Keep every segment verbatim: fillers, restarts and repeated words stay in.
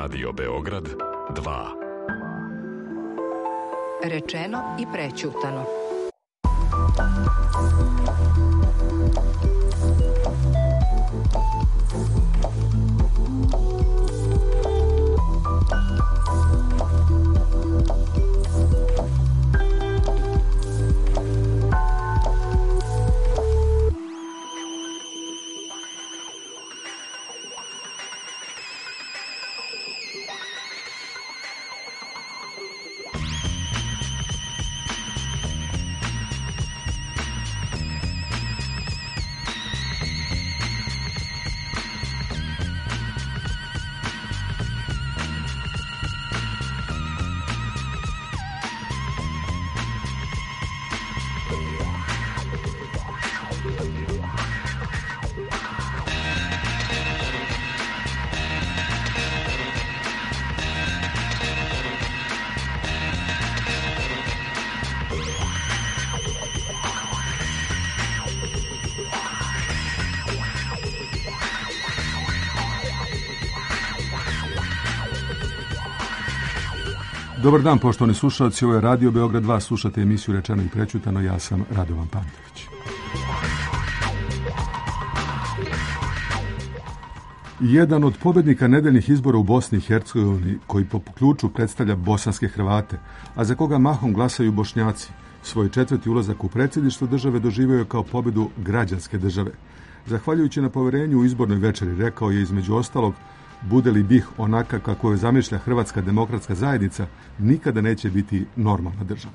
Radio Beograd dva. Rečeno i prećutano. Dobar dan, poštovani slušalci, ovo je Radio Beograd dva, slušate emisiju Rečeno i prećutano, ja sam Radovan Pantović. Jedan od pobjednika nedeljnih izbora u Bosni i Hercegovini, koji po ključu predstavlja bosanske Hrvate, a za koga mahom glasaju Bošnjaci, svoj četvrti ulazak u predsjedništvo države doživio je kao pobjedu građanske države. Zahvaljujući na poverenju u izbornoj večeri, rekao je između ostalog: bude li BiH onaka kako je zamišlja Hrvatska demokratska zajednica, nikada neće biti normalna država.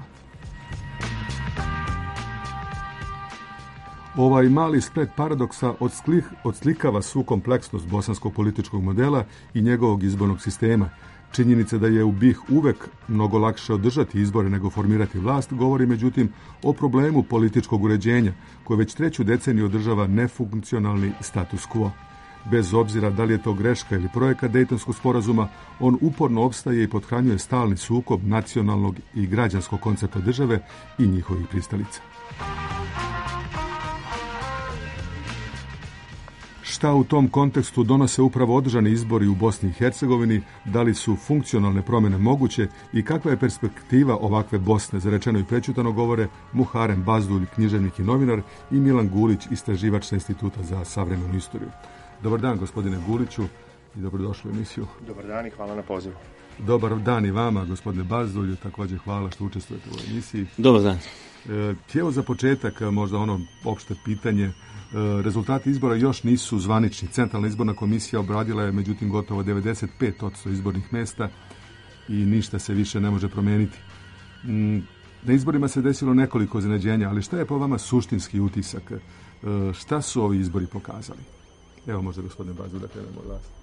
Ovaj mali splet paradoksa odslik, odslikava svu kompleksnost bosanskog političkog modela i njegovog izbornog sistema. Činjenica da je u BiH uvek mnogo lakše održati izbore nego formirati vlast govori međutim o problemu političkog uređenja koje već treću deceniju održava nefunkcionalni status quo. Bez obzira da li je to greška ili projekat Dejtonskog sporazuma, on uporno opstaje i pothranjuje stalni sukob nacionalnog i građanskog koncepta države i njihovih pristalica. Šta u tom kontekstu donose upravo održani izbori u Bosni i Hercegovini, da li su funkcionalne promjene moguće i kakva je perspektiva ovakve Bosne, za Rečeno i prećutano govore Muharem Bazdulj, književnik i novinar, i Milan Gulić, istraživač sa Instituta za savremenu istoriju. Dobar dan, gospodine Guliću, i dobrodošli u emisiju. Dobar dan i hvala na pozivu. Dobar dan i vama, gospodine Bazdulju, također hvala što učestvujete u ovoj emisiji. Dobar dan. E, Evo za početak, možda ono opšte pitanje. E, rezultati izbora još nisu zvanični. Centralna izborna komisija obradila je međutim gotovo devedeset pet posto izbornih mjesta i ništa se više ne može promijeniti. Mm, na izborima se desilo nekoliko iznenađenja, ali šta je po vama suštinski utisak? E, šta su ovi izbori pokazali? Evo možda gospodine Bazdulj, da krenemo od vas.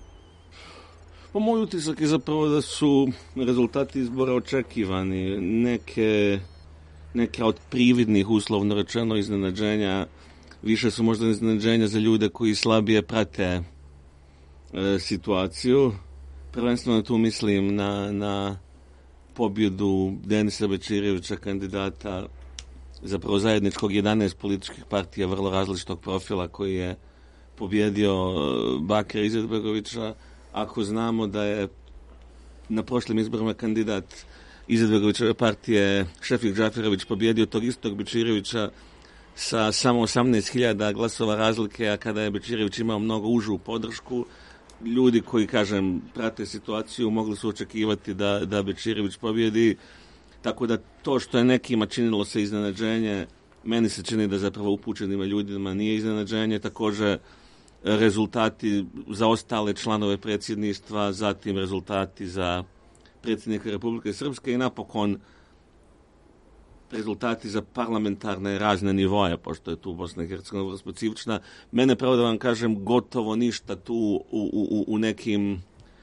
Po moj utisak je zapravo da su rezultati izbora očekivani. Neke, neke od prividnih, uslovno rečeno, iznenađenja više su možda iznenađenja za ljude koji slabije prate e, situaciju. Prvenstveno tu mislim na, na pobjedu Denisa Bećirevića, kandidata zapravo zajedničkog jedanaest političkih partija vrlo različitog profila, koji je pobjedio Bakira Izetbegovića, ako znamo da je na prošlim izborima kandidat Izetbegovićeve partije Šefik Džaferović pobjedio tog istog Bećirevića sa samo osamnaest hiljada glasova razlike, a kada je Bećirević imao mnogo užu podršku, ljudi koji, kažem, prate situaciju mogli su očekivati da, da Bećirević pobjedi, tako da to što je nekima činilo se iznenađenje, meni se čini da zapravo upućenima ljudima nije iznenađenje. Također rezultati za ostale članove predsjedništva, zatim rezultati za predsjednika Republike Srpske i napokon rezultati za parlamentarne razne nivoje, pošto je tu Bosna i Hercegovina vrlo specifična. Mene, pravo da vam kažem, gotovo ništa tu u, u, u nekim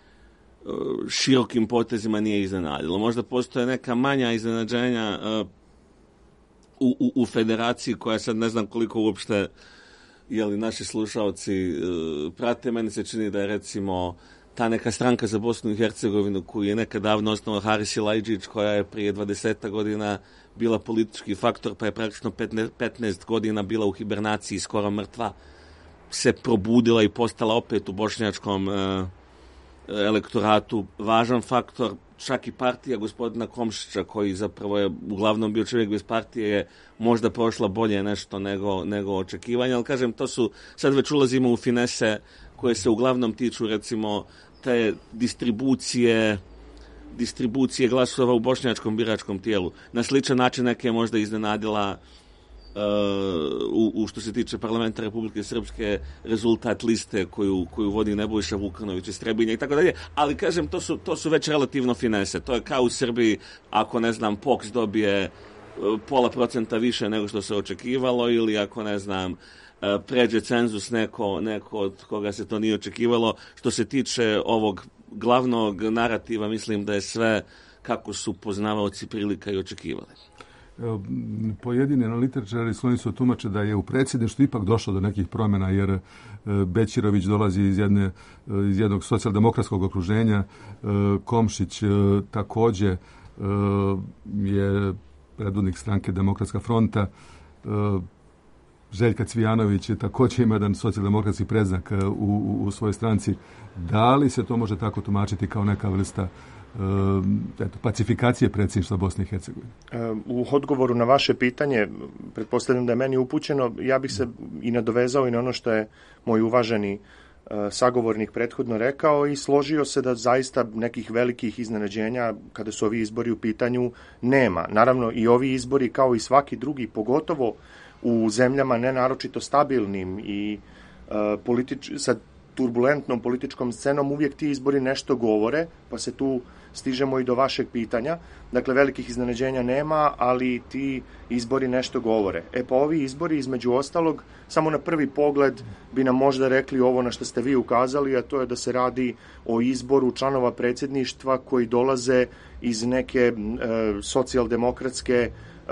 širokim potezima nije iznenadilo. Možda postoje neka manja iznenađenja u, u, u federaciji koja sad ne znam koliko uopšte jeli naši slušalci prate. Meni se čini da je recimo ta neka stranka za Bosnu i Hercegovinu koju je nekad davno osnovao Haris Silajdžić, koja je prije dvadeset godina bila politički faktor, pa je praktično petnaest godina bila u hibernaciji, skoro mrtva, se probudila i postala opet u bošnjačkom elektoratu važan faktor. Čak i partija gospodina Komšića, koji zapravo je uglavnom bio čovjek bez partije, je možda prošla bolje nešto nego, nego očekivanja, ali kažem, to su, sad već ulazimo u finese koje se uglavnom tiču, recimo, te distribucije distribucije glasova u bošnjačkom biračkom tijelu. Na sličan način neke je možda iznenadila uh, u, u što se tiče parlamenta Republike Srpske rezultat liste koju, koju vodi Nebojša Vukanović iz Trebinja i tako dalje, ali kažem, to su, to su već relativno finese. To je kao u Srbiji, ako ne znam, P O K S dobije uh, pola procenta više nego što se očekivalo, ili ako ne znam, uh, pređe cenzus neko, neko od koga se to nije očekivalo. Što se tiče ovog glavnog narativa, mislim da je sve kako su poznavaoci prilika i očekivali. Pojedini analitičari skloni su tumače da je u predsjedništvu ipak došlo do nekih promjena, jer Bećirović dolazi iz, jedne, iz jednog socijaldemokratskog okruženja, Komšić također je predvodnik stranke Demokratska fronta, Željka Cvijanović je također ima jedan socijaldemokratski predznak u, u, u svojoj stranci. Da li se to može tako tumačiti kao neka vrsta eto, pacifikacije predsjedništva Bosne i Hercegovine? U odgovoru na vaše pitanje, pretpostavljam da je meni upućeno, ja bih se i nadovezao i na ono što je moj uvaženi sagovornik prethodno rekao i složio se da zaista nekih velikih iznenađenja kada su ovi izbori u pitanju nema. Naravno i ovi izbori kao i svaki drugi, pogotovo u zemljama nenaročito stabilnim i uh, politič, sa turbulentnom političkom scenom, uvijek ti izbori nešto govore, pa se tu stižemo i do vašeg pitanja. Dakle, velikih iznenađenja nema, ali ti izbori nešto govore. E pa ovi izbori, između ostalog, samo na prvi pogled bi nam možda rekli ovo na što ste vi ukazali, a to je da se radi o izboru članova predsjedništva koji dolaze iz neke uh, socijaldemokratske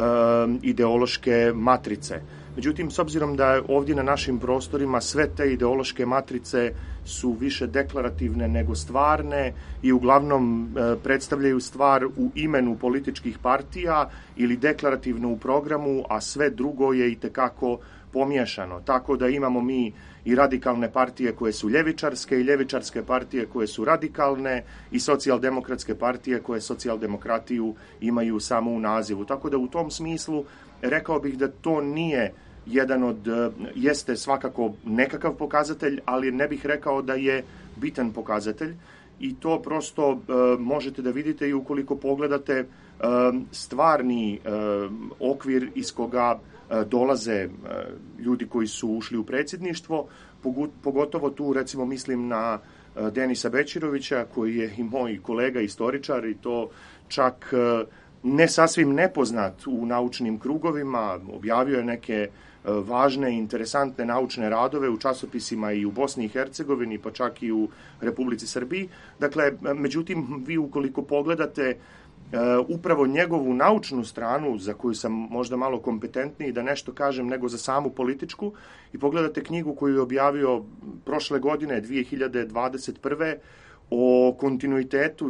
ideološke matrice. Međutim, s obzirom da ovdje na našim prostorima sve te ideološke matrice su više deklarativne nego stvarne i uglavnom e, predstavljaju stvar u imenu političkih partija ili deklarativno u programu, a sve drugo je itekako pomiješano. Tako da imamo mi i radikalne partije koje su ljevičarske i ljevičarske partije koje su radikalne i socijaldemokratske partije koje socijaldemokratiju imaju samo u nazivu. Tako da u tom smislu rekao bih da to nije jedan od, jeste svakako nekakav pokazatelj, ali ne bih rekao da je bitan pokazatelj i to prosto e, možete da vidite i ukoliko pogledate e, stvarni e, okvir iz koga dolaze ljudi koji su ušli u predsjedništvo, pogotovo tu recimo mislim na Denisa Bećirovića koji je i moj kolega istoričar i to čak ne sasvim nepoznat u naučnim krugovima, objavio je neke važne i interesantne naučne radove u časopisima i u Bosni i Hercegovini, pa čak i u Republici Srbiji. Dakle, međutim, vi ukoliko pogledate Uh, upravo njegovu naučnu stranu, za koju sam možda malo kompetentniji da nešto kažem nego za samu političku, i pogledate knjigu koju je objavio prošle godine, dvije hiljade dvadeset prve o kontinuitetu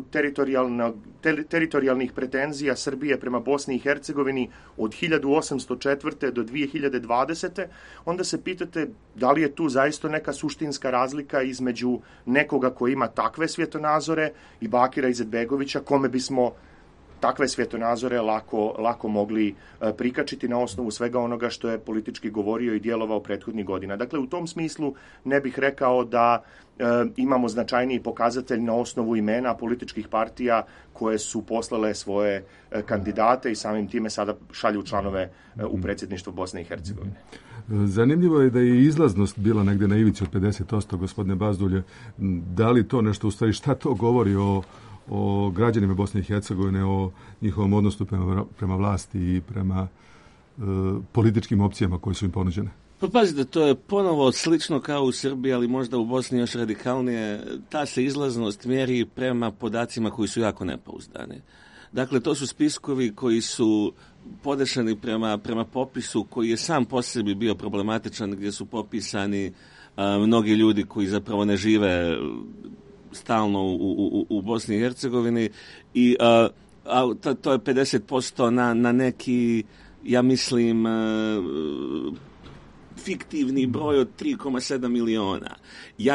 ter, teritorijalnih pretenzija Srbije prema Bosni i Hercegovini od hiljadu osamsto četvrte do dvije hiljade dvadesete. onda se pitate da li je tu zaista neka suštinska razlika između nekoga koji ima takve svjetonazore i Bakira Izetbegovića, kome bismo takve svjetonazore lako, lako mogli e, prikačiti na osnovu svega onoga što je politički govorio i djelovao prethodnih godina. Dakle, u tom smislu ne bih rekao da e, imamo značajniji pokazatelj na osnovu imena političkih partija koje su poslale svoje e, kandidate i samim time sada šalju članove e, u predsjedništvo Bosne i Hercegovine. Zanimljivo je da je izlaznost bila negdje na ivici od pedeset posto, gospodine Bazdulje. Da li to nešto, u stvari, šta to govori o o građanima Bosne i Hercegovine, o njihovom odnosu prema, prema vlasti i prema e, političkim opcijama koje su im ponuđene? Pa pazite, to je ponovo slično kao u Srbiji, ali možda u Bosni još radikalnije. Ta se izlaznost mjeri prema podacima koji su jako nepouzdani. Dakle, to su spiskovi koji su podešeni prema, prema popisu koji je sam po sebi bio problematičan, gdje su popisani a, mnogi ljudi koji zapravo ne žive stalno u, u, u Bosni i Hercegovini i a, a, to, to je pedeset posto na, na neki, ja mislim, a, fiktivni broj od tri zarez sedam miliona. Ja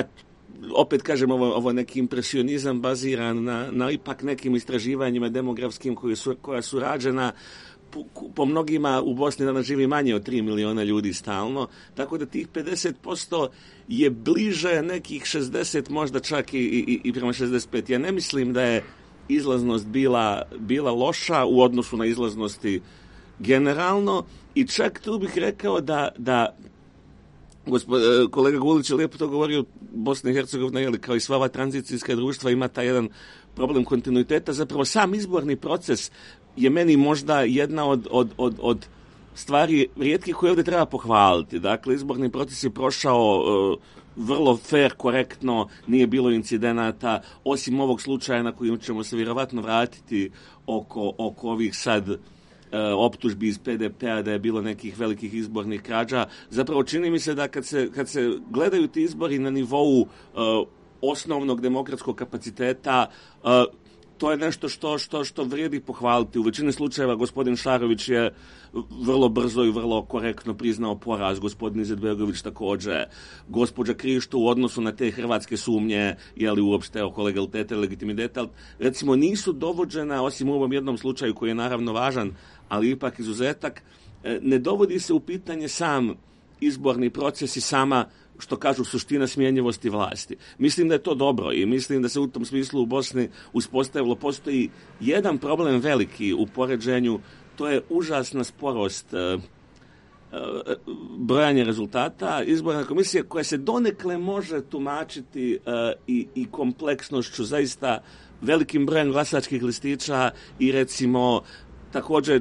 opet kažem, ovo, ovo neki impresionizam baziran na, na ipak nekim istraživanjima demografskim koji su, koja su rađena. Po, po mnogima u Bosni danas živi manje od tri miliona ljudi stalno, tako da tih pedeset posto je bliže nekih šezdeset, možda čak i, i, i prema šezdeset pet. Ja ne mislim da je izlaznost bila, bila loša u odnosu na izlaznosti generalno i čak tu bih rekao da, da Gospod, kolega Gulić je lijepo to govorio, Bosna i Hercegovina, jeli, kao i sva ova tranzicijska društva, ima taj jedan problem kontinuiteta. Zapravo sam izborni proces je meni možda jedna od, od, od, od stvari rijetkih koje ovdje treba pohvaliti. Dakle, izborni proces je prošao uh, vrlo fair, korektno, nije bilo incidenata, osim ovog slučaja na kojim ćemo se vjerovatno vratiti oko, oko ovih sad optužbi iz P D P-a da je bilo nekih velikih izbornih krađa. Zapravo čini mi se da kad se, kad se gledaju ti izbori na nivou uh, osnovnog demokratskog kapaciteta, uh, to je nešto što, što, što vrijedi pohvaliti. U većini slučajeva gospodin Šarović je vrlo brzo i vrlo korektno priznao poraz, gospodin Izetbegović također, gospođa Krišto u odnosu na te hrvatske sumnje, je li uopšte oko legaliteta i legitimiteta, recimo nisu dovođena, osim u ovom jednom slučaju koji je naravno važan, ali ipak izuzetak, ne dovodi se u pitanje sam izborni proces i sama, što kažu, suština smjenjivosti vlasti. Mislim da je to dobro i mislim da se u tom smislu u Bosni uspostavilo. Postoji jedan problem veliki u poređenju, to je užasna sporost uh, uh, brojanja rezultata izborne komisije koja se donekle može tumačiti uh, i, i kompleksnošću zaista velikim brojem glasačkih listića i recimo također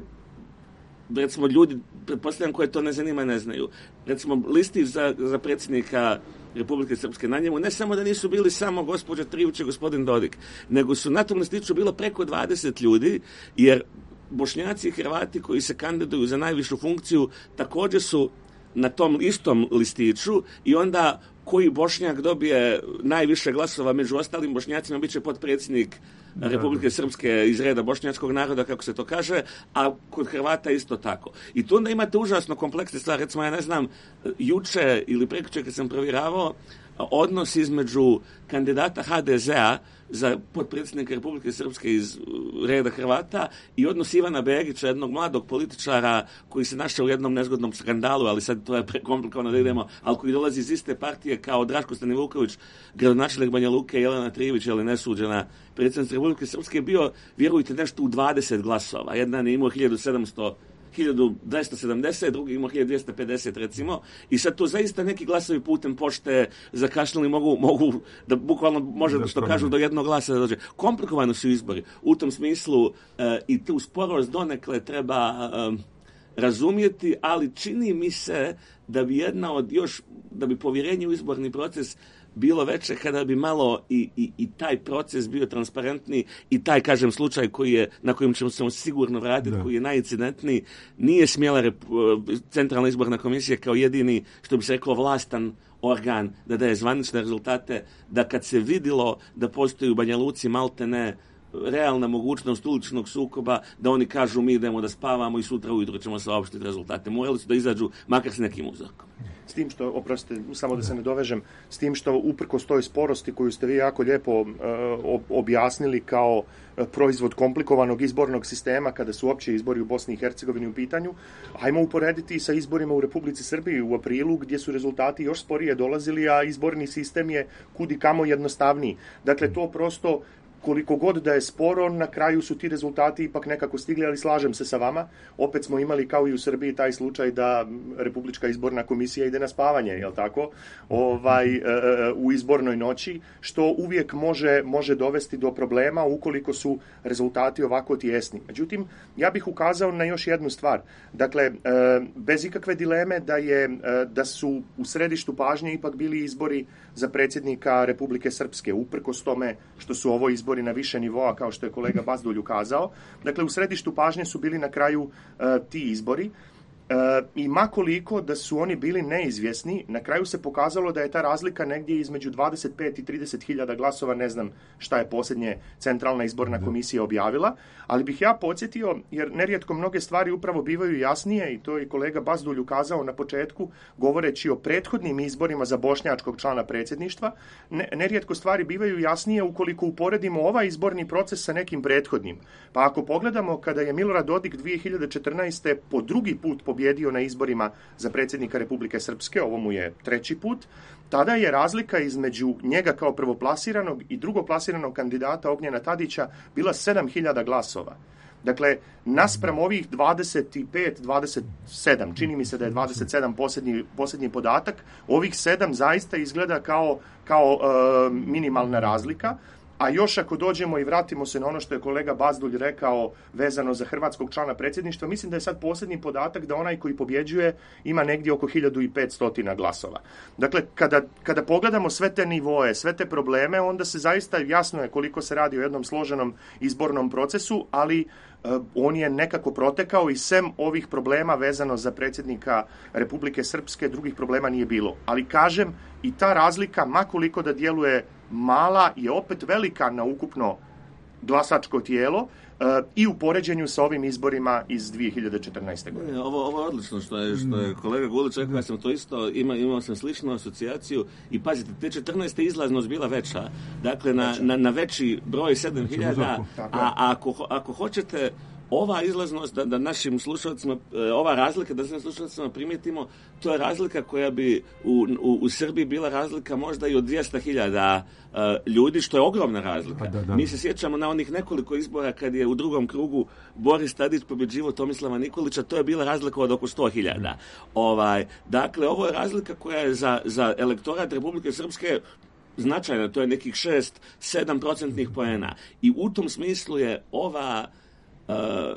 recimo ljudi, pretpostavljam koje to ne zanima, ne znaju. Recimo, listi za, za predsjednika Republike Srpske, na njemu ne samo da nisu bili samo gospođa Trivuć i gospodin Dodik, nego su na tom listiću bilo preko dvadeset ljudi, jer Bošnjaci i Hrvati koji se kandiduju za najvišu funkciju također su na tom istom listiću i onda koji Bošnjak dobije najviše glasova među ostalim Bošnjacima bit će potpredsjednik Republike Srpske iz reda bošnjačkog naroda, kako se to kaže, a kod Hrvata isto tako. I tu onda imate užasno kompleksne stvari. Recimo, ja ne znam, juče ili prekjuče kad sam provjeravao odnos između kandidata H D Z-a za potpredsjednika Republike Srpske iz reda Hrvata i odnos Ivana Begića, jednog mladog političara koji se našao u jednom nezgodnom skandalu, ali sad to je prekomplikovano da idemo, ali koji dolazi iz iste partije kao Draško Stanivuković, gradonačelnik Banja Luke, Jelena Trivić, ali nesuđena predsjednica Republike Srpske, bio, vjerujte, nešto u dvadeset glasova. Jedan je imao hiljadu sedamsto hiljadu dvjesto sedamdeset, drugi ima hiljadu dvjesto pedeset recimo, i sad to zaista neki glasovi putem pošte zakašnjeli mogu, mogu da bukvalno može, da što kažu, do jednog glasa da dođe. Komplikovani su izbori. U tom smislu uh, i tu sporost donekle treba uh, razumjeti, ali čini mi se da bi jedna od još, da bi povjerenje u izborni proces bilo veće kada bi malo i, i, i taj proces bio transparentniji i taj, kažem, slučaj koji je, na kojem ćemo se sigurno vratiti, da. Koji je najincidentniji, nije smjela rep, Centralna izborna komisija kao jedini, što bi se reklo, vlastan organ da daje zvanične rezultate, da kad se vidjelo da postoji u Banja Luci maltene realna mogućnost uličnog sukoba, da oni kažu mi idemo da spavamo i sutra ujutro ćemo saopštiti rezultate. Morali su da izađu makar s nekim uzorkom. S tim što, oprostite, samo da se ne dovežem, s tim što uprkos toj sporosti koju ste vi jako lijepo uh, objasnili kao uh, proizvod komplikovanog izbornog sistema kada su opće izbori u Bosni i Hercegovini u pitanju, ajmo uporediti i sa izborima u Republici Srbiji u aprilu gdje su rezultati još sporije dolazili, a izborni sistem je kudi kamo jednostavniji. Dakle, to prosto koliko god da je sporo, na kraju su ti rezultati ipak nekako stigli, ali slažem se sa vama. Opet smo imali, kao i u Srbiji, taj slučaj da Republička izborna komisija ide na spavanje, jel tako? Ovaj, u izbornoj noći, što uvijek može, može dovesti do problema ukoliko su rezultati ovako tijesni. Međutim, ja bih ukazao na još jednu stvar. Dakle, bez ikakve dileme da, je, da su u središtu pažnje ipak bili izbori za predsjednika Republike Srpske, uprkos tome što su ovo izbori na više nivoa, kao što je kolega Bazdulj ukazao. Dakle, u središtu pažnje su bili na kraju uh, ti izbori. E, I makoliko da su oni bili neizvjesni, na kraju se pokazalo da je ta razlika negdje između dvadeset pet i trideset hiljada glasova, ne znam šta je posljednje Centralna izborna komisija objavila, ali bih ja podsjetio, jer nerijetko mnoge stvari upravo bivaju jasnije, i to je kolega Bazdulj ukazao na početku, govoreći o prethodnim izborima za bošnjačkog člana predsjedništva, ne, nerijetko stvari bivaju jasnije ukoliko uporedimo ovaj izborni proces sa nekim prethodnim. Pa ako pogledamo kada je Milorad Dodik dvije hiljade četrnaeste. po drugi put pobjedio na izborima za predsjednika Republike Srpske, ovo mu je treći put, tada je razlika između njega kao prvoplasiranog i drugoplasiranog kandidata Ognjena Tadića bila sedam hiljada glasova. Dakle, naspram ovih dvadeset pet, dvadeset sedam, čini mi se da je dvadeset sedam posljednji, posljednji podatak, ovih sedam zaista izgleda kao, kao e, minimalna razlika. A još ako dođemo i vratimo se na ono što je kolega Bazdulj rekao vezano za hrvatskog člana predsjedništva, mislim da je sad posljednji podatak da onaj koji pobjeđuje ima negdje oko hiljadu petsto glasova. Dakle, kada, kada pogledamo sve te nivoe, sve te probleme, onda se zaista jasno je koliko se radi o jednom složenom izbornom procesu, ali uh, on je nekako protekao i sem ovih problema vezano za predsjednika Republike Srpske, drugih problema nije bilo. Ali kažem, i ta razlika, makoliko da djeluje mala, je opet velika na ukupno glasačko tijelo uh, i u poređenju sa ovim izborima iz dvije hiljade četrnaeste. godine. Ovo, ovo je odlično što je, što je kolega Gulić rekao, ja sam to isto, ima, imao sam sličnu asocijaciju i pazite, te četrnaeste izlaznost bila veća, dakle na, na, na veći broj sedam hiljada, a, a ako, ako hoćete ova izlaznost, da, da našim slušalcima, ova razlika, da našim slušalcima primijetimo, to je razlika koja bi u, u, u Srbiji bila razlika možda i od dvjesto hiljada uh, ljudi, što je ogromna razlika. Da, da. Mi se sjećamo na onih nekoliko izbora kad je u drugom krugu Boris Tadić pobjeđivao Tomislava Nikolića, to je bila razlika od oko sto hiljada. Ovaj, dakle, ovo je razlika koja je za, za elektorat Republike Srpske značajna, to je nekih šest sedam procentnih poena. I u tom smislu je ova Uh,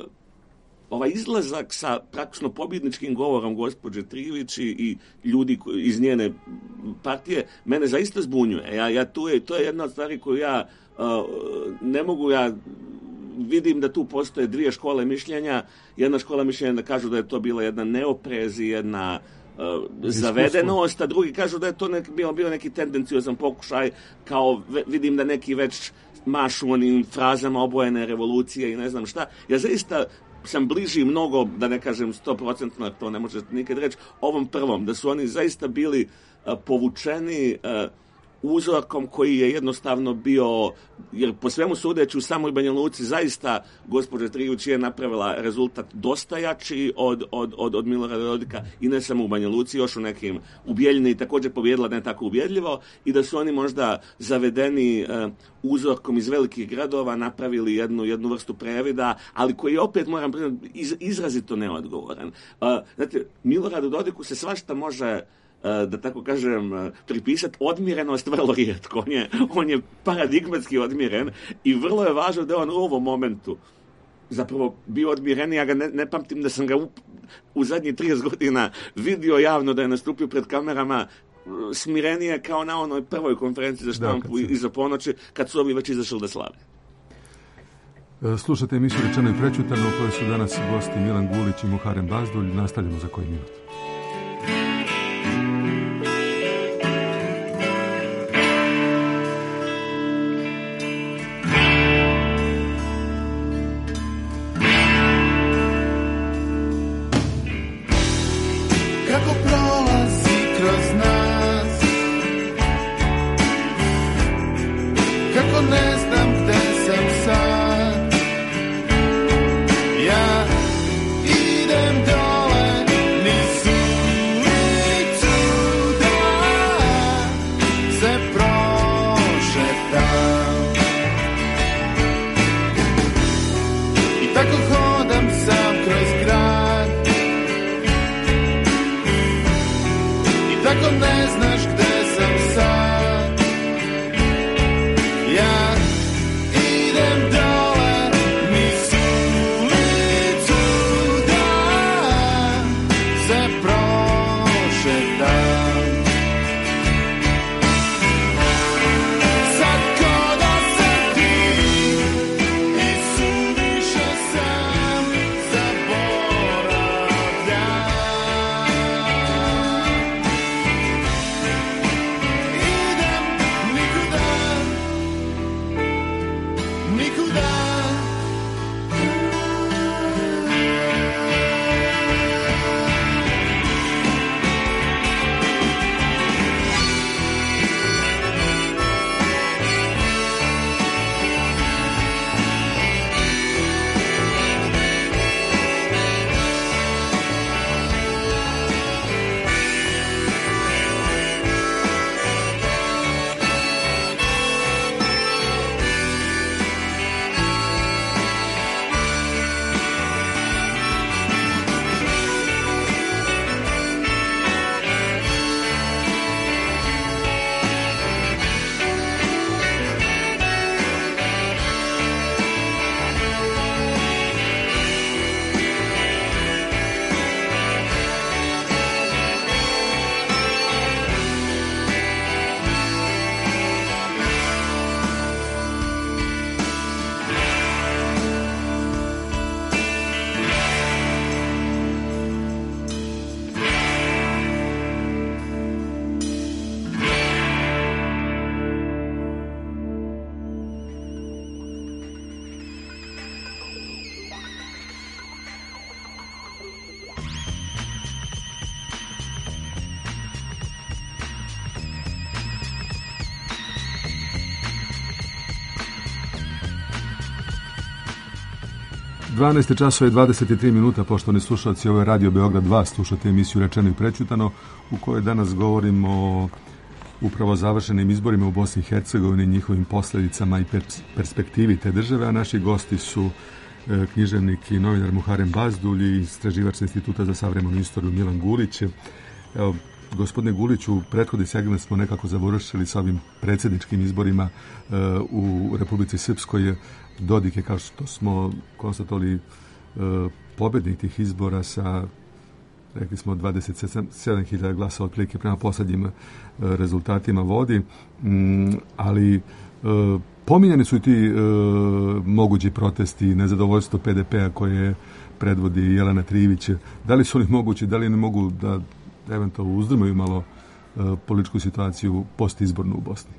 ovaj izlazak sa praktično pobjedničkim govorom gospođe Trivić i, i ljudi iz njene partije mene zaista zbunjuje. Ja, ja tu je, to je jedna od stvari koju ja uh, ne mogu, ja vidim da tu postoje dvije škole mišljenja. Jedna škola mišljenja da kažu da je to bila jedna neoprez i jedna uh, zavedenost, a drugi kažu da je to nek, bio, bio neki tendenciozan pokušaj, kao ve, vidim da neki već mašu onim frazama obojene revolucije i ne znam šta. Ja zaista sam bliži mnogo, da ne kažem sto procentno, to ne možete nikad reći, ovom prvom, da su oni zaista bili uh, povučeni uh, uzorkom koji je jednostavno bio, jer po svemu sudeći u samoj Banja Luci zaista gospođa Trivić je napravila rezultat dosta jači od, od, od, od Milorada Dodika i ne samo u Banja Luci, još u nekim u Bijeljini također pobjedila ne tako ubjedljivo i da su oni možda zavedeni uh, uzorkom iz velikih gradova napravili jednu, jednu vrstu previda, ali koji je opet, moram priznati, iz, izrazito neodgovoran. Uh, znate, Miloradu Dodiku se svašta može, da tako kažem, pripisati odmirenost vrlo rijetko. On je, on je paradigmatski odmiren i vrlo je važno da on u ovom momentu zapravo bio odmiren. Ja ga ne, ne pamtim da sam ga u, u zadnjih trideset godina vidio javno da je nastupio pred kamerama smirenije kao na onoj prvoj konferenciji za štampu da, iza ponoći, kad su ovi već izašli da slave. Slušate emisiju Rečeno i prečutano u kojoj su danas gosti Milan Gulić i Muharem Bazdulj. Nastavljamo za koji minut. Idem dole, nisu dvanaest časova i dvadeset tri minuta, poštovani slušalci, ovo je Radio Beograd dva, slušate emisiju Rečeno i prećutano, u kojoj danas govorimo o upravo završenim izborima u Bosni i Hercegovini, njihovim posljedicama i perspektivi te države, a naši gosti su e, književnik i novinar Muharem Bazdulj i istraživač Instituta za savremenu istoriju Milan Gulić. Evo, gospodine Guliću, prethodni segment smo nekako završili sa ovim predsjedničkim izborima e, u Republici Srpskoj. Dodik je, kao što smo konstatovali, e, pobednik tih izbora sa, rekli smo, dvadeset sedam hiljada glasa otprilike prema posljednjim e, rezultatima vodi, mm, ali e, pominjani su i ti e, mogući protesti i nezadovoljstvo P D P-a koje predvodi Jelena Trivić. Da li su oni mogući, da li ne mogu da eventualno uzdrmaju malo e, političku situaciju postizbornu u Bosni?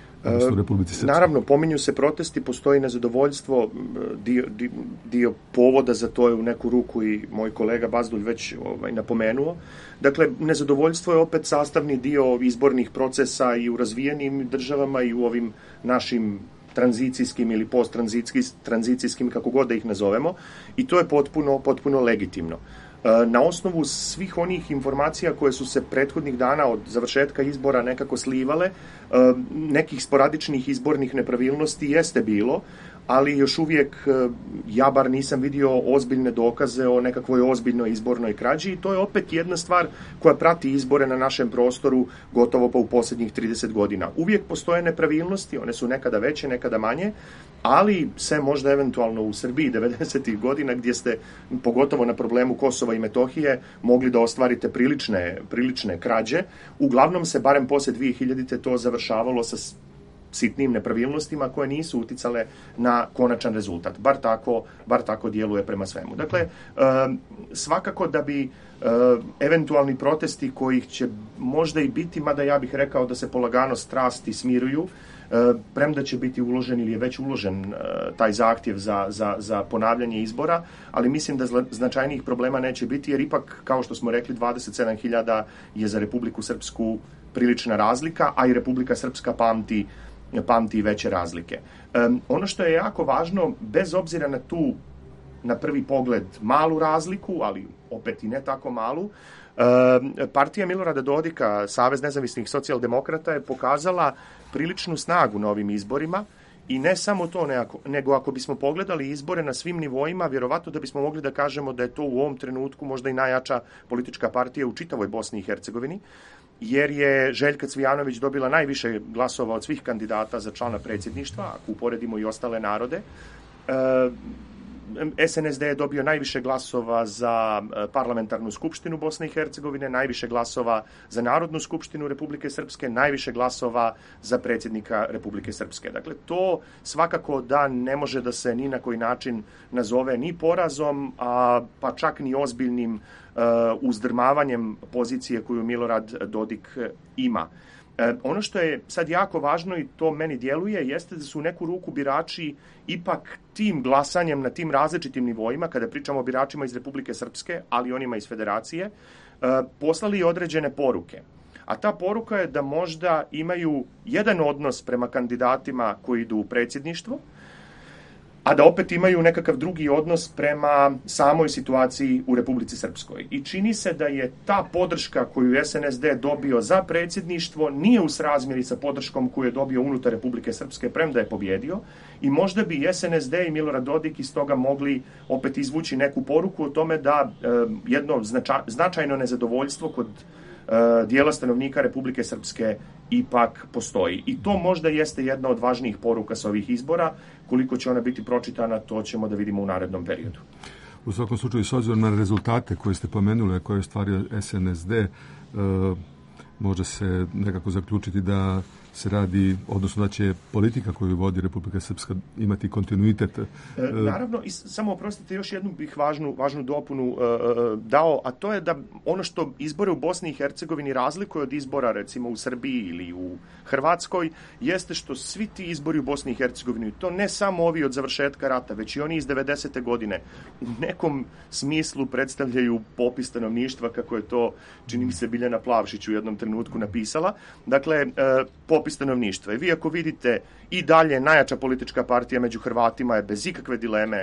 E, naravno, pominju se protesti, postoji nezadovoljstvo, dio, dio, dio povoda za to je u neku ruku i moj kolega Bazdulj već ovaj, napomenuo. Dakle, nezadovoljstvo je opet sastavni dio izbornih procesa i u razvijenim državama i u ovim našim tranzicijskim ili post-tranzicijskim, kako god da ih nazovemo, i to je potpuno, potpuno legitimno. Na osnovu svih onih informacija koje su se prethodnih dana od završetka izbora nekako slivale, nekih sporadičnih izbornih nepravilnosti jeste bilo, ali još uvijek ja bar nisam vidio ozbiljne dokaze o nekakvoj ozbiljnoj izbornoj krađi i to je opet jedna stvar koja prati izbore na našem prostoru gotovo pa u posljednjih trideset godina. Uvijek postoje nepravilnosti, one su nekada veće, nekada manje, ali se možda eventualno u Srbiji devedesetih godina gdje ste, pogotovo na problemu Kosova i Metohije, mogli da ostvarite prilične, prilične krađe. Uglavnom se, barem poslije dvije hiljadite to završavalo sa sitnim nepravilnostima koje nisu uticale na konačan rezultat. Bar tako, bar tako djeluje prema svemu. Dakle, svakako da bi eventualni protesti kojih će možda i biti, mada ja bih rekao da se polagano strasti smiruju, premda će biti uložen ili je već uložen taj zahtjev za, za, za ponavljanje izbora, ali mislim da značajnijih problema neće biti, jer ipak, kao što smo rekli, dvadeset sedam hiljada je za Republiku Srpsku prilična razlika, a i Republika Srpska pamti pamti veće razlike. Um, ono što je jako važno, bez obzira na tu, na prvi pogled, malu razliku, ali opet i ne tako malu, um, partija Milorada Dodika, Savez nezavisnih socijaldemokrata, je pokazala priličnu snagu na ovim izborima i ne samo to, nego ako bismo pogledali izbore na svim nivoima, vjerovatno da bismo mogli da kažemo da je to u ovom trenutku možda i najjača politička partija u čitavoj Bosni i Hercegovini, jer je Željka Cvijanović dobila najviše glasova od svih kandidata za člana predsjedništva, ako uporedimo i ostale narode. S N S D je dobio najviše glasova za parlamentarnu skupštinu Bosne i Hercegovine, najviše glasova za Narodnu skupštinu Republike Srpske, najviše glasova za predsjednika Republike Srpske. Dakle, to svakako da ne može da se ni na koji način nazove ni porazom, a pa čak ni ozbiljnim uh, uzdrmavanjem pozicije koju Milorad Dodik ima. E, ono što je sad jako važno i to meni djeluje jeste da su u neku ruku birači ipak tim glasanjem na tim različitim nivoima, kada pričamo o biračima iz Republike Srpske, ali onima iz Federacije, e, poslali određene poruke. A ta poruka je da možda imaju jedan odnos prema kandidatima koji idu u predsjedništvo, a da opet imaju nekakav drugi odnos prema samoj situaciji u Republici Srpskoj. I čini se da je ta podrška koju S N S D dobio za predsjedništvo nije u srazmjeri sa podrškom koju je dobio unutar Republike Srpske, premda je pobjedio, i možda bi S N S D i Milorad Dodik iz toga mogli opet izvući neku poruku o tome da e, jedno znača, značajno nezadovoljstvo kod e, dijela stanovnika Republike Srpske ipak postoji. I to možda jeste jedna od važnijih poruka sa ovih izbora. Koliko će ona biti pročitana, to ćemo da vidimo u narednom periodu. U svakom slučaju, s obzirom na rezultate koje ste pomenuli, koje je stvario S N S D, e, može se nekako zaključiti da se radi, odnosno da će politika koju vodi Republika Srpska imati kontinuitet. E, naravno, i samo oprostite, još jednu bih važnu, važnu dopunu e, dao, a to je da ono što izbore u Bosni i Hercegovini razlikuje od izbora recimo u Srbiji ili u Hrvatskoj, jeste što svi ti izbori u Bosni i Hercegovini, to ne samo ovi od završetka rata, već i oni iz devedesete godine, u nekom smislu predstavljaju popis stanovništva, kako je to, čini mi se, Biljana Plavšić u jednom trenutku napisala. Dakle, e, popis stanovništva. I vi ako vidite i dalje najjača politička partija među Hrvatima je bez ikakve dileme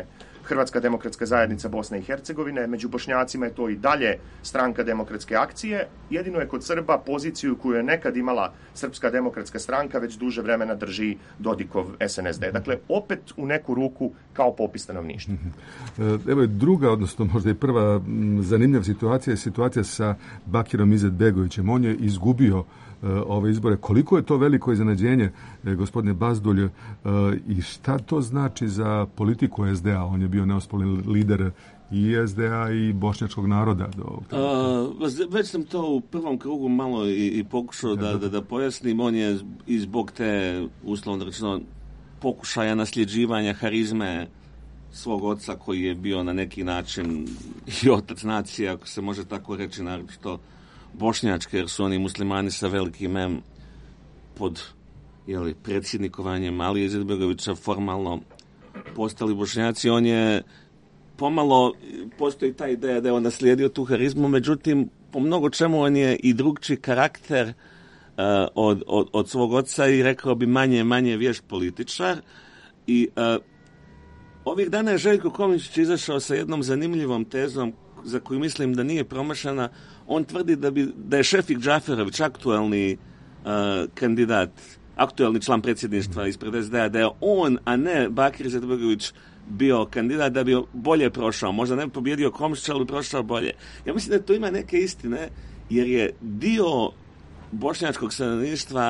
Hrvatska demokratska zajednica Bosne i Hercegovine, među Bošnjacima je to i dalje Stranka demokratske akcije, jedino je kod Srba poziciju koju je nekad imala Srpska demokratska stranka već duže vremena drži Dodikov S N S D. Dakle, opet u neku ruku kao popis stanovništva. Evo je druga, odnosno možda i prva zanimljiva situacija je situacija sa Bakirom Izetbegovićem. On je izgubio ove izbore. Koliko je to veliko iznenađenje, gospodine Bazdulj, i šta to znači za politiku S D A? On je bio neosporni lider i S D A i bošnjačkog naroda. Uh, već sam to u prvom krugu malo i, i pokušao da, da, da pojasnim. On je i zbog te, uslovno rečeno, pokušaja nasljeđivanja harizme svog oca koji je bio na neki način i otac nacije, ako se može tako reći, naročito bošnjačke, jer su oni muslimani sa velikim M pod jeli, predsjednikovanjem Alije Izetbegovića formalno postali Bošnjaci. On je pomalo, postoji ta ideja da je on naslijedio tu harizmu, međutim, po mnogo čemu on je i drugčiji karakter uh, od, od, od svog oca i rekao bi manje manje vješt političar. I uh, ovih dana je Željko Komšić izašao sa jednom zanimljivom tezom za koju mislim da nije promašana. On tvrdi da, bi, da je Šefik Džaferović, aktuelni uh, kandidat, aktuelni član predsjedništva ispred S D A, da je on, a ne Bakir Izetbegović, bio kandidat da bi bolje prošao. Možda ne bi pobjedio Komšića, ali prošao bolje. Ja mislim da to ima neke istine, jer je dio bošnjačkog stanovništva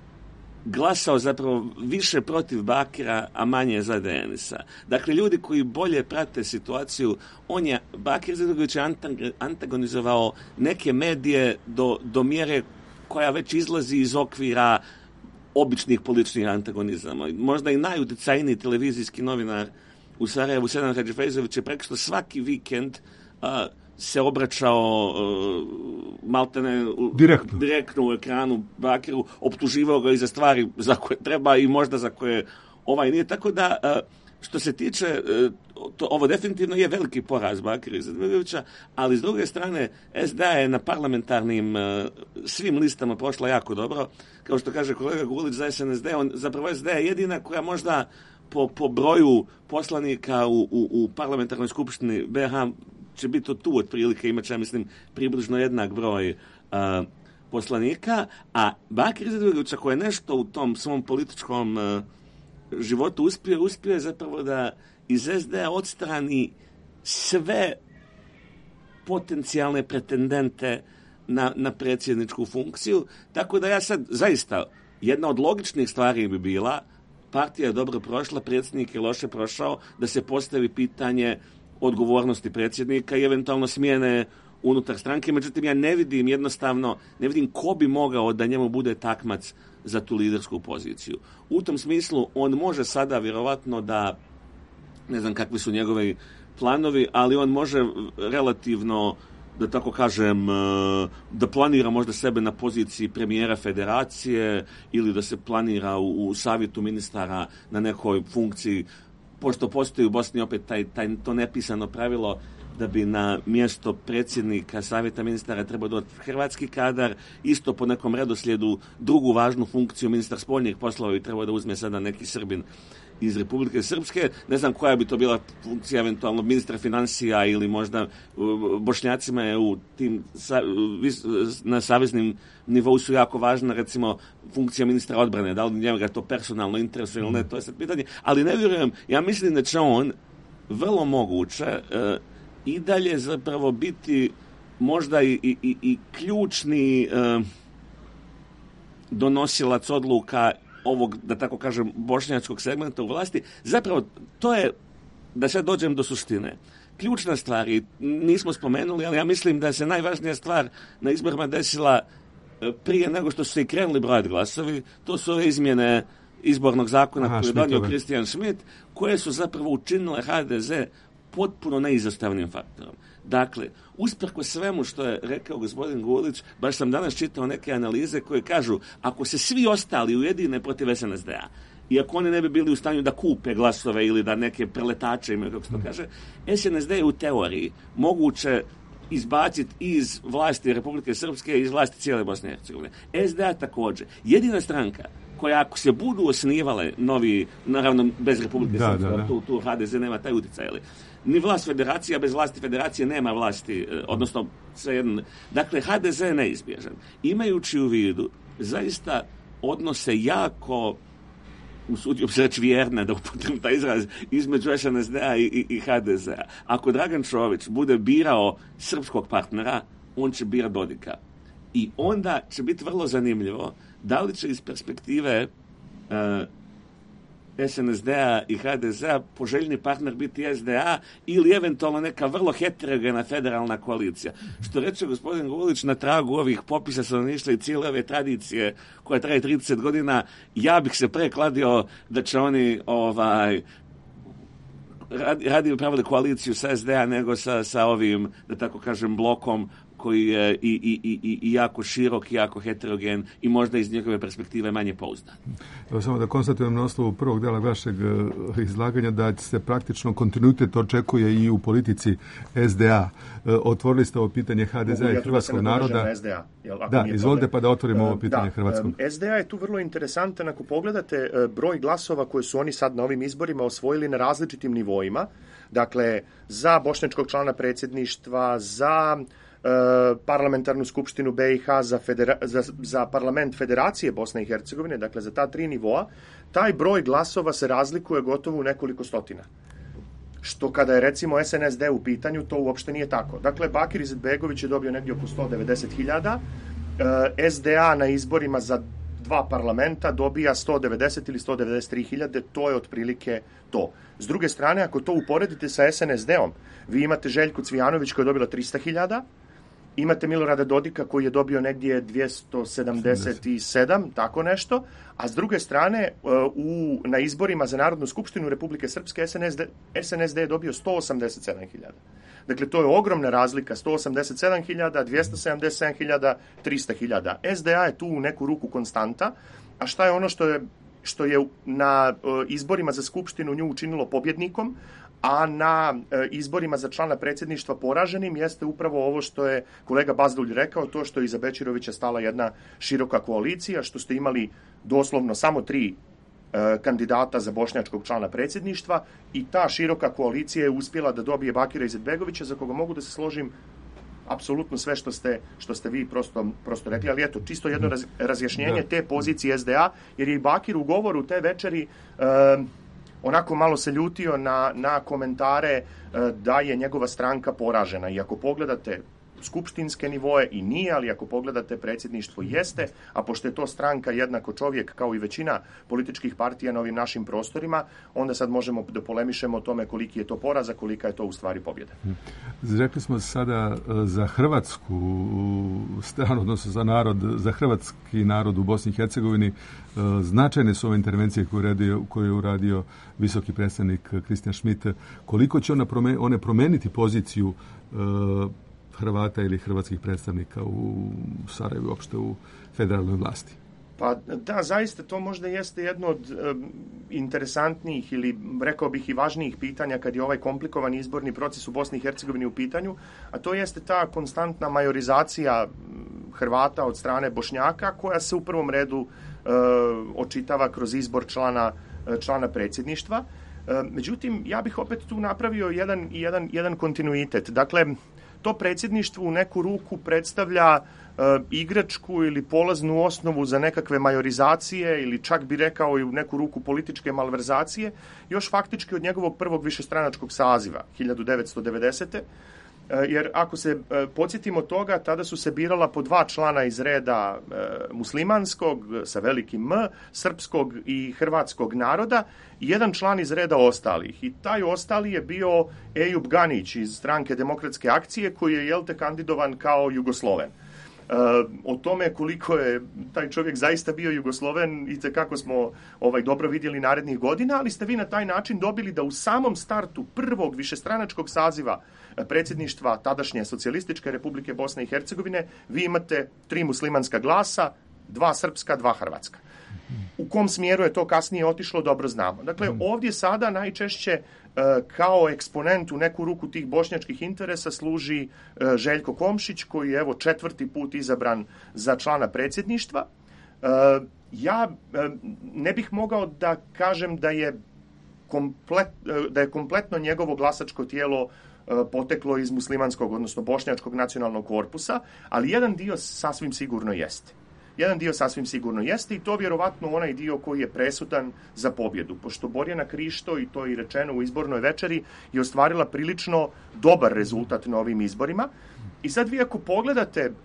glasao zapravo više protiv Bakira, a manje za Denisa. Dakle, ljudi koji bolje prate situaciju, on je, Bakir Izetbegović je antagonizovao neke medije do, do mjere koja već izlazi iz okvira običnih političnih antagonizama. Možda i najutjecajniji televizijski novinar u Sarajevu, Sedan Hadžifejzović, je prekošto svaki vikend a, se obraćao uh, maltene direktno. direktno u ekranu Bakiru, optuživao ga i za stvari za koje treba i možda za koje ovaj nije. Tako da, uh, što se tiče, uh, to, ovo definitivno je veliki poraz Bakira Izetbegovića, ali s druge strane S D A je na parlamentarnim uh, svim listama prošla jako dobro. Kao što kaže kolega Gulić za S N S D, on, zapravo S D A je jedina koja možda po, po broju poslanika u, u, u parlamentarnoj skupštini B H će biti tu otprilike, imat će, ja mislim, približno jednak broj uh, poslanika, a Bakir Izetbegović, koji je nešto u tom svom političkom uh, životu uspio, uspio je zapravo da iz S D A odstrani sve potencijalne pretendente na, na predsjedničku funkciju, tako da ja sad, zaista, jedna od logičnih stvari bi bila, partija je dobro prošla, predsjednik je loše prošao, da se postavi pitanje odgovornosti predsjednika i eventualno smjene unutar stranke, međutim ja ne vidim jednostavno, ne vidim ko bi mogao da njemu bude takmac za tu lidersku poziciju. U tom smislu on može sada vjerovatno da, ne znam kakvi su njegovi planovi, ali on može relativno, da tako kažem, da planira možda sebe na poziciji premijera federacije ili da se planira u, u savjetu ministara na nekoj funkciji, pošto postoji u Bosni opet taj, taj, to nepisano pravilo da bi na mjesto predsjednika savjeta ministara trebao doći hrvatski kadar, isto po nekom redoslijedu drugu važnu funkciju ministar spoljnih poslova bi trebao da uzme sada neki Srbin iz Republike Srpske. Ne znam koja bi to bila funkcija eventualno ministra financija ili možda Bošnjacima je u tim na saveznim nivou su jako važna, recimo funkcija ministra odbrane, da li njega to personalno interesuje ili ne, to je sad pitanje, ali ne vjerujem, ja mislim da će on vrlo moguće uh, i dalje zapravo biti možda i, i, i, i ključni uh, donosilac odluka ovog, da tako kažem, bošnjačkog segmenta u vlasti. Zapravo, to je, da sad dođem do suštine, ključna stvar, i nismo spomenuli, ali ja mislim da se najvažnija stvar na izborima desila prije nego što su se i krenuli brojati glasovi, to su ove izmjene izbornog zakona Aha, koje je donio Christian Schmidt, koje su zapravo učinile H D Z potpuno neizostavnim faktorom. Dakle, usprko svemu što je rekao gospodin Gulić, baš sam danas čitao neke analize koje kažu, ako se svi ostali ujedine protiv S N S D A, i ako oni ne bi bili u stanju da kupe glasove ili da neke preletače imaju, kako se to kaže, S N S D je u teoriji moguće izbaciti iz vlasti Republike Srpske i iz vlasti cijele Bosne i Hercegovine. S D A također. Jedina stranka koje ako se budu osnivale novi, naravno bez Republike da, Srpske, da, da. Tu, tu ha de ze nema taj utjecaj, ali ni vlast federacija, bez vlasti federacije nema vlasti, odnosno svejedno. Dakle, ha de ze je neizbježan. Imajući u vidu zaista odnose jako, usudio bi se reći vjerne, da upotrebim taj izraz, između es en es de a i, i, i ha de ze a. Ako Dragan Čović bude birao srpskog partnera, on će birati Dodika. I onda će biti vrlo zanimljivo da li će iz perspektive uh, es en es de a i ha de ze a poželjni partner biti es de a ili eventualno neka vrlo heterogena federalna koalicija. Što reče gospodin Gulić, na tragu ovih popisa stanovništva i cijele ove tradicije koja traje trideset godina, ja bih se prekladio da će oni ovaj radije pravili koaliciju sa es de a nego sa, sa ovim, da tako kažem, blokom koji je i, i, i, i jako širok, i jako heterogen i možda iz njegove perspektive manje pouzdan. Evo samo da konstatujem na osnovu prvog dela vašeg izlaganja da se praktično kontinuitet očekuje i u politici es de a. Otvorili ste ovo pitanje ha de ze a i hrvatskog naroda. es de a, jel, da, izvolite pa da otvorimo ovo pitanje da, hrvatskog. es de a je tu vrlo interesantan ako pogledate broj glasova koje su oni sad na ovim izborima osvojili na različitim nivoima. Dakle, za bošnjačkog člana predsjedništva, za parlamentarnu skupštinu be i ha, za, federa, za, za parlament Federacije Bosne i Hercegovine, dakle za ta tri nivoa, taj broj glasova se razlikuje gotovo u nekoliko stotina. Što kada je recimo es en es de u pitanju, to uopšte nije tako. Dakle, Bakir Izetbegović je dobio negdje oko sto devedeset hiljada, es de a na izborima za dva parlamenta dobija sto devedeset ili sto devedeset tri hiljade, to je otprilike to. S druge strane, ako to uporedite sa es en es de-om, vi imate Željku Cvijanović koja je dobila trista hiljada, imate Milorada Dodika koji je dobio negdje dvjesto sedamdeset sedam, tako nešto, a s druge strane u, na izborima za Narodnu skupštinu Republike Srpske es en es de, es en es de je dobio sto osamdeset sedam hiljada. Dakle, to je ogromna razlika, sto osamdeset sedam hiljada, dvjesto sedamdeset sedam hiljada, trista hiljada. es de a je tu u neku ruku konstanta, a šta je ono što je, što je na izborima za skupštinu nju učinilo pobjednikom, a na e, izborima za člana predsjedništva poraženim jeste upravo ovo što je kolega Bazdulj rekao, to što je iza Bečirovića stala jedna široka koalicija, što ste imali doslovno samo tri e, kandidata za bošnjačkog člana predsjedništva i ta široka koalicija je uspjela da dobije Bakira Izetbegovića, za koga mogu da se složim apsolutno sve što ste, što ste vi prosto, prosto rekli, ali eto, čisto jedno raz, razjašnjenje te pozicije es de a, jer je i Bakir u govoru te večeri e, onako malo se ljutio na, na komentare da je njegova stranka poražena. I ako pogledate skupštinske nivoe i nije, ali ako pogledate predsjedništvo jeste, a pošto je to stranka jednako čovjek kao i većina političkih partija na ovim našim prostorima, onda sad možemo da polemišemo o tome koliki je to poraz, a kolika je to u stvari pobjeda. Rekli smo sada za hrvatsku stranu, odnosno za narod, za hrvatski narod u Bosni i Hercegovini, značajne su ove intervencije koje je uradio, koje je uradio visoki predstavnik Kristijan Šmit. Koliko će one promeniti poziciju Hrvata ili hrvatskih predstavnika u Sarajevu, uopšte u federalnoj vlasti? Pa da, zaista to možda jeste jedno od um, interesantnijih ili rekao bih i važnijih pitanja kad je ovaj komplikovan izborni proces u Bosni i Hercegovini u pitanju, a to jeste ta konstantna majorizacija Hrvata od strane Bošnjaka koja se u prvom redu uh, očitava kroz izbor člana, člana predsjedništva. Uh, međutim, ja bih opet tu napravio jedan, jedan, jedan kontinuitet. Dakle, to predsjedništvo u neku ruku predstavlja e, igračku ili polaznu osnovu za nekakve majorizacije ili čak bi rekao i u neku ruku političke malverzacije, još faktički od njegovog prvog višestranačkog saziva, hiljadu devetsto devedesete. E, jer ako se e, podsjetimo toga, tada su se birala po dva člana iz reda e, muslimanskog, sa velikim M, srpskog i hrvatskog naroda, i jedan član iz reda ostalih. I taj ostali je bio Ejub Ganić iz stranke Demokratske akcije, koji je, jel te, kandidovan kao Jugosloven. E, o tome koliko je taj čovjek zaista bio Jugosloven i kako smo ovaj, dobro vidjeli narednih godina, ali ste vi na taj način dobili da u samom startu prvog višestranačkog saziva predsjedništva tadašnje Socijalističke Republike Bosne i Hercegovine vi imate tri muslimanska glasa, dva srpska, dva hrvatska. U kom smjeru je to kasnije otišlo, dobro znamo. Dakle, ovdje sada najčešće kao eksponent u neku ruku tih bošnjačkih interesa služi Željko Komšić, koji je evo četvrti put izabran za člana predsjedništva. ja ne bih mogao da kažem da je, komplet, da je kompletno njegovo glasačko tijelo poteklo iz muslimanskog, odnosno bošnjačkog nacionalnog korpusa, ali jedan dio sasvim sigurno jeste. Jedan dio sasvim sigurno jeste i to vjerovatno onaj dio koji je presudan za pobjedu, pošto Borjana Krišto, i to je i rečeno u izbornoj večeri, je ostvarila prilično dobar rezultat na ovim izborima. I sad vi ako pogledate e,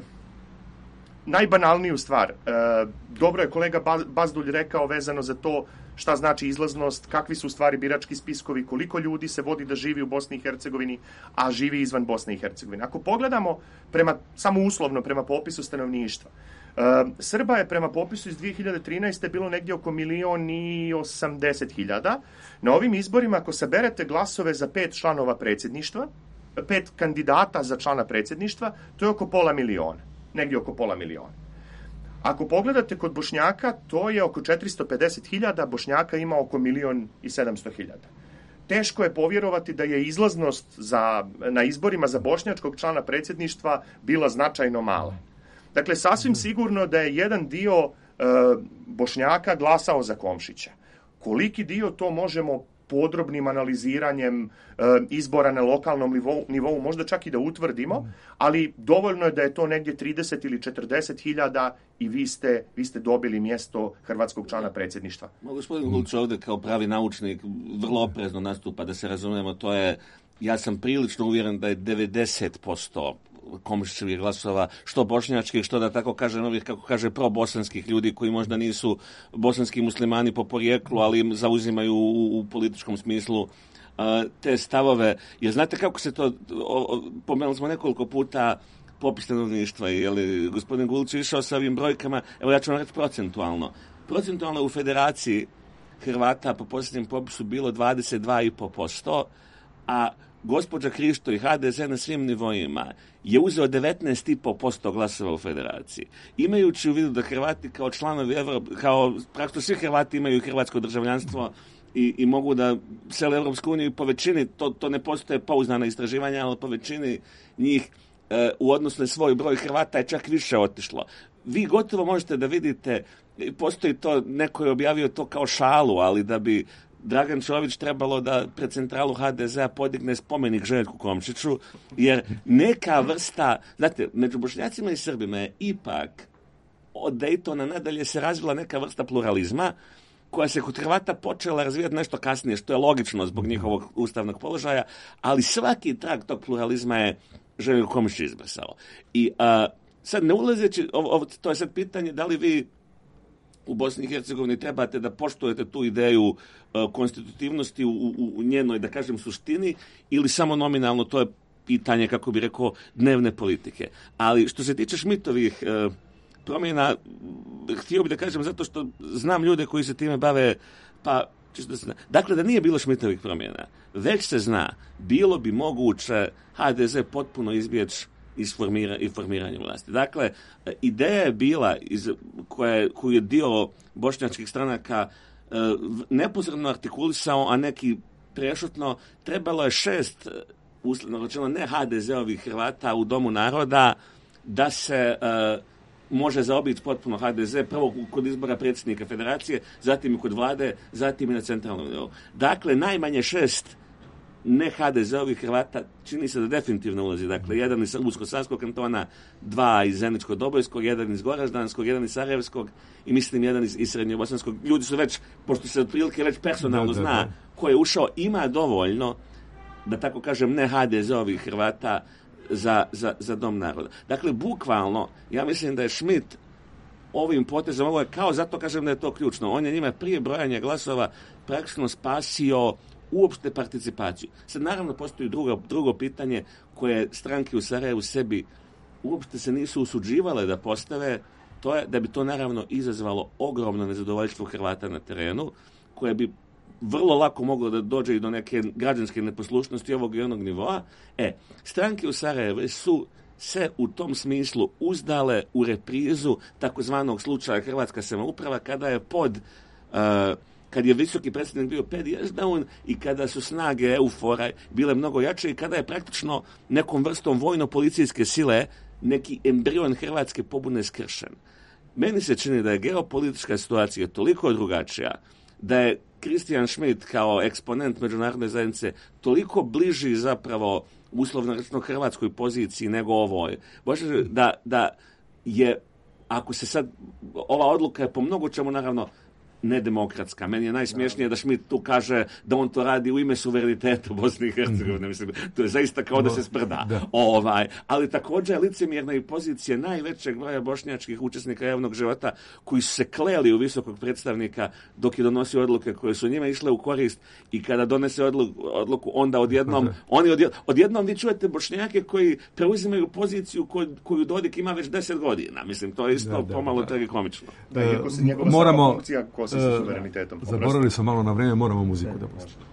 najbanalniju stvar, e, dobro je kolega Bazdulj rekao vezano za to šta znači izlaznost, kakvi su u stvari birački spiskovi, koliko ljudi se vodi da živi u Bosni i Hercegovini, a živi izvan Bosne i Hercegovine. Ako pogledamo prema, samo uslovno prema popisu stanovništva, Uh, Srba je prema popisu iz dvije hiljade trinaeste bilo negdje oko milion i osamdeset hiljada. Na ovim izborima, ako saberete glasove za pet članova predsjedništva, pet kandidata za člana predsjedništva, to je oko pola miliona. Negdje oko pola miliona. Ako pogledate kod Bošnjaka, to je oko četiristo pedeset hiljada, Bošnjaka ima oko milion i sedamsto hiljada. Teško je povjerovati da je izlaznost za, na izborima za bošnjačkog člana predsjedništva bila značajno mala. Dakle, sasvim sigurno da je jedan dio e, Bošnjaka glasao za Komšića. Koliki dio to možemo podrobnim analiziranjem e, izbora na lokalnom nivou, nivou možda čak i da utvrdimo, ali dovoljno je da je to negdje trideset ili četrdeset hiljada i vi ste, vi ste dobili mjesto hrvatskog člana predsjedništva. Gospodin Gulić ovdje kao pravi naučnik vrlo oprezno nastupa, da se razumijemo, to je, ja sam prilično uvjeren da je devedeset posto Komšićevih glasova, što bošnjačkih, što da tako kažem, ovih, kako kaže, probosanskih ljudi koji možda nisu bosanski muslimani po porijeklu, ali zauzimaju u, u političkom smislu uh, te stavove. Jer znate kako se to, pomenuli smo nekoliko puta popis stanovništva, je li gospodin Gulić išao sa ovim brojkama, evo ja ću vam reći procentualno. Procentualno u Federaciji Hrvata po posljednjem popisu bilo dvadeset dva i pet posto, a gospođa Krišto i ha de ze na svim nivoima je uzeo devetnaest i pet posto glasova u Federaciji. Imajući u vidu da Hrvati kao članovi Evrope, kao praktično svi Hrvati imaju hrvatsko državljanstvo i, i mogu da sele Evropsku uniju, po većini, to, to ne postoje pouzdana istraživanja, ali po većini njih e, u odnosu na svoj broj Hrvata je čak više otišlo. Vi gotovo možete da vidite, postoji to, neko je objavio to kao šalu, ali da bi Dragan Čović trebalo da pred centralu ha de zea podigne spomenik Željku Komšiću, jer neka vrsta, znate, među Bošnjacima i Srbima je ipak od Dejtona nadalje se razvila neka vrsta pluralizma, koja se kod Hrvata počela razvijati nešto kasnije, što je logično zbog njihovog ustavnog položaja, ali svaki trag tog pluralizma je Željko Komšić izbrisao. I a, sad ne ulazeći, ovo, ovo, to je sad pitanje da li vi u Bosni i Hercegovini trebate da poštujete tu ideju uh, konstitutivnosti u, u, u njenoj, da kažem, suštini, ili samo nominalno, to je pitanje, kako bi rekao, dnevne politike. Ali što se tiče Šmitovih uh, promjena, htio bih da kažem, zato što znam ljude koji se time bave, pa da se, dakle, da nije bilo Šmitovih promjena, već se zna, bilo bi moguće ha de ze potpuno izbjeći iz formira, i formiranja vlasti. Dakle, ideja je bila iz, koja, koju je dio bošnjačkih stranaka e, neposredno artikulisao, a neki prešutno, trebalo je šest, usledno rečeno, ne ha de zeovih Hrvata u Domu naroda da se e, može zaobići potpuno ha de ze, prvo kod izbora predsjednika federacije, zatim i kod vlade, zatim i na centralnom nivou. Dakle, najmanje šest ne ha de zeovih Hrvata čini se da definitivno ulazi. Dakle, jedan iz Usko-Savskog kantona, dva iz Zeničko-Dobojskog, jedan iz Goraždanskog, jedan iz Sarajevskog i mislim jedan iz, iz Srednjobosanskog. Ljudi su već, pošto se otprilike već personalno da, da, zna da. Ko je ušao, ima dovoljno, da tako kažem, ne ha de zeovih Hrvata za, za, za Dom naroda. Dakle, bukvalno, ja mislim da je Schmidt ovim potezom, ovo je kao, zato kažem da je to ključno, on je njima prije brojanja glasova praktično spasio uopšte participaciju. Sad naravno postoji drugo, drugo pitanje koje stranke u Sarajevu sebi uopšte se nisu usuđivale da postave, to je da bi to naravno izazvalo ogromno nezadovoljstvo Hrvata na terenu, koje bi vrlo lako moglo da dođe i do neke građanske neposlušnosti ovog i onog nivoa. E, stranke u Sarajevu su se u tom smislu uzdale u reprizu takozvanog slučaja Hrvatska samouprava, kada je pod uh, kad je visoki predsjednik bio Pedi Jezdaun i kada su snage Eufora bile mnogo jače i kada je praktično nekom vrstom vojno-policijske sile neki embrion hrvatske pobune skršen. meni se čini da je geopolitička situacija toliko drugačija, da je Christian Schmidt kao eksponent međunarodne zajednice toliko bliži zapravo uslovno rečeno hrvatskoj poziciji nego ovoj. Bože, da, da je, ako se sad, ova odluka je po mnogo čemu naravno nedemokratska. Meni je najsmiješnije da Schmidt tu kaže da on to radi u ime suvereniteta Bosne i Hercegovine. Mislim, to je zaista kao da se sprda. Da. Ovaj, ali također je licemjerna i pozicija najvećeg broja bošnjačkih učesnika javnog života koji su se kleli u visokog predstavnika dok je donosio odluke koje su njima išle u korist i kada donese odluku, odluku onda odjednom, oni odjed, odjednom vi čujete Bošnjake koji preuzimaju poziciju koju, koju Dodik ima već deset godina. Mislim, to je isto da, da, pomalo da. tragikomično. Da, iako se njegova moramo funkcija ko se sa suverenitetom. Zaboravili smo malo na vrijeme, moramo muziku da pustimo.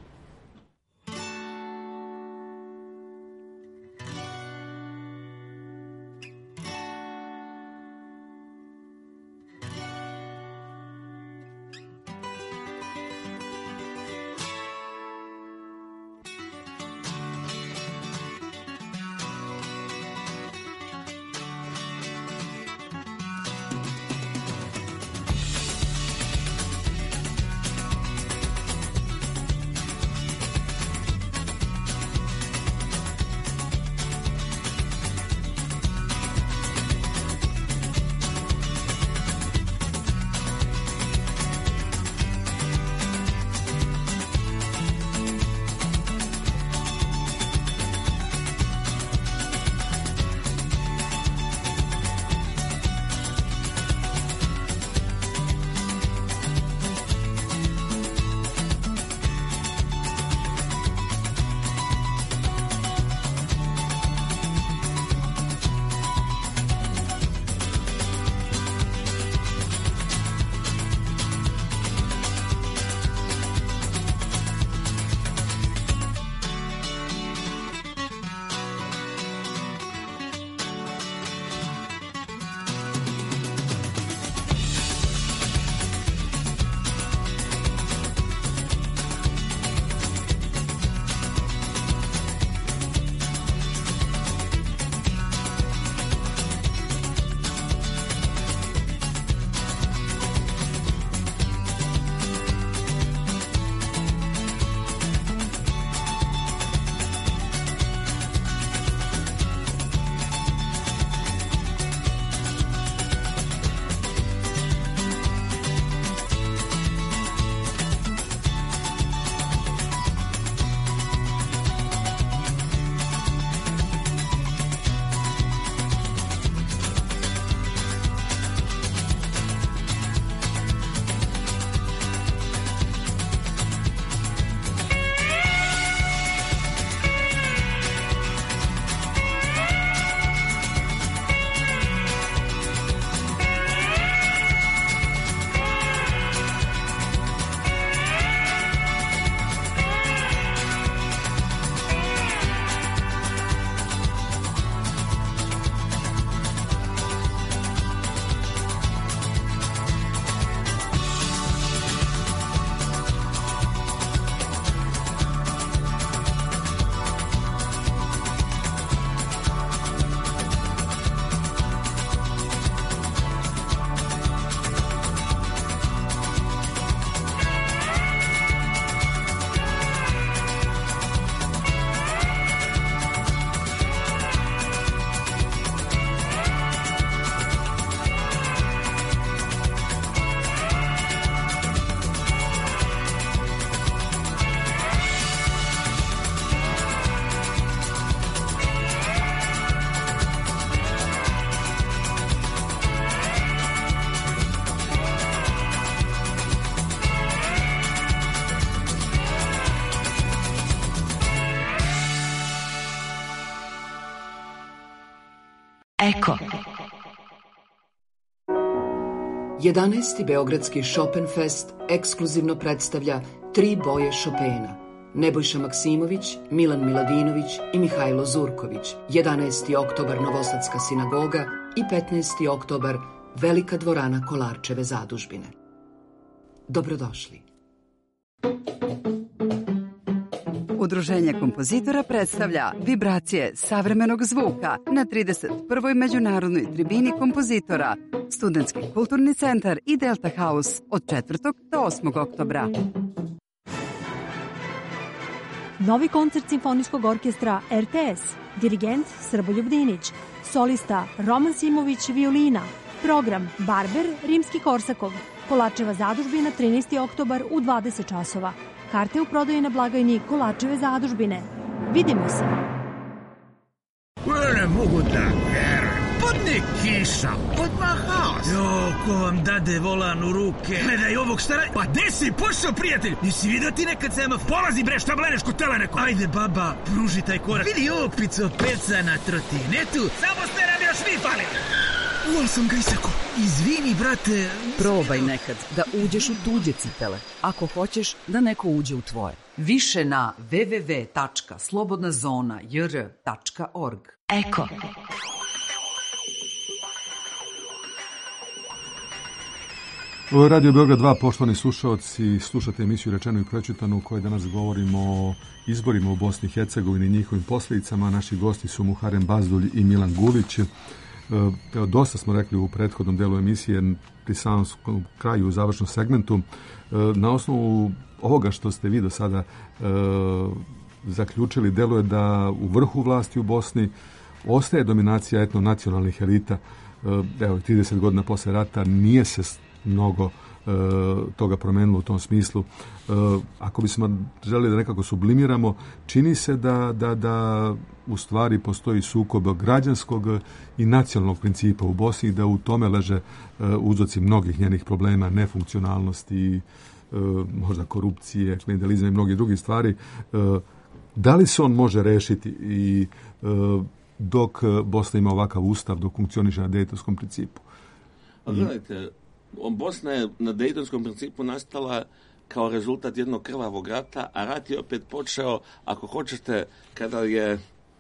Eko. jedanaesti. Beogradski Chopinfest ekskluzivno predstavlja tri boje Chopina. Nebojša Maksimović, Milan Miladinović i Mihajlo Zurković. jedanaesti. oktobar Novosadska sinagoga i petnaesti. oktobar Velika dvorana Kolarčeve zadužbine. Dobrodošli. Udruženje kompozitora predstavlja vibracije savremenog zvuka na trideset prvoj međunarodnoj tribini kompozitora, Studentski kulturni centar i Delta House od četvrtog do osmog oktobra. Novi koncert Simfonijskog orkestra R T S, dirigent Srboljub Dinić, solista Roman Simović violina, program Barber Rimski-Korsakov, Kolačeva zadužbina trinaesti oktobar u dvadeset časova. Karte u prodaji na blagajni Kolačeve zadužbine. Vidimo se! Ne mogu da verujem. Padne kiša, odmah haos. Jo, ko vam dade volan u ruke? Gledaj ovog stara... Pa gde si pošao, prijatelj? Nisi vidio ti nekad sema? Polazi bre, šta bleneš kod tele neko? Ajde, baba, pruži taj korak. Vidi ovog picopeca na trotinetu. Samo ste nam još vi pali. Uval sam ga isako. Izvini, brate. Probaj nekad da uđeš u tuđe cipele, ako hoćeš da neko uđe u tvoje. Više na w w w tačka slobodna zona j r tačka org. Eko. Ovo je Radio Beograd dva, poštovani slušaoci, slušate emisiju Rečeno i pročitano u kojoj danas govorimo o izborima u Bosni i Hercegovini i njihovim posljedicama. Naši gosti su Muharem Bazdulj i Milan Gulić. Evo, dosta smo rekli u prethodnom delu emisije, pri samom kraju, u završnom segmentu. Na osnovu ovoga što ste vi do sada e, zaključili, deluje da u vrhu vlasti u Bosni ostaje dominacija etno-nacionalnih elita. E, evo, trideset godina posle rata nije se mnogo e, toga promenilo u tom smislu. E, ako bismo želeli da nekako sublimiramo, čini se da, da, da u stvari postoji sukob građanskog i nacionalnog principa u Bosni, da u tome leže e, uzroci mnogih njenih problema, nefunkcionalnosti, e, možda korupcije, klientelizma i mnogi drugi stvari. E, da li se on može rešiti i e, dok Bosna ima ovakav ustav, dok funkcioniše na dejtonskom principu? A gledajte, Bosna je na dejtonskom principu nastala kao rezultat jednog krvavog rata, a rat je opet počeo, ako hoćete, kada je